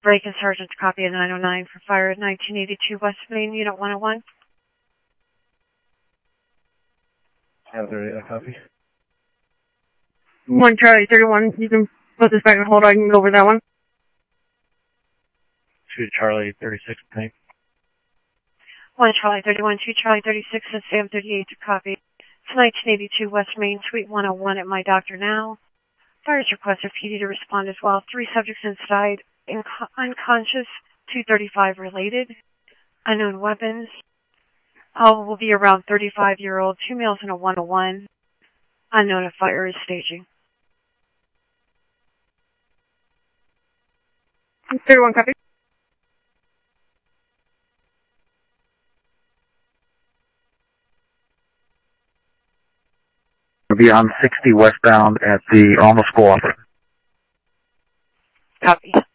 Break-in Sergeant to copy at 909 for fire at 1982 West Main, Unit 101. Copy. 1 Charlie 31, you can put this back on hold, I can go over that one. 2 Charlie 36, thanks. 1 Charlie 31, 2 Charlie 36, and Sam 38 to copy. It's 1982 West Main, Suite 101 at My Doctor Now. Fire's requested PD to respond as well. 3 subjects inside, unconscious, 235 related. Unknown weapons. All will be around 35-year-old, 2 males and a 101. Unknown if fire is staging. 31 copy. We'll be on 60 westbound at the Alma School office. Copy.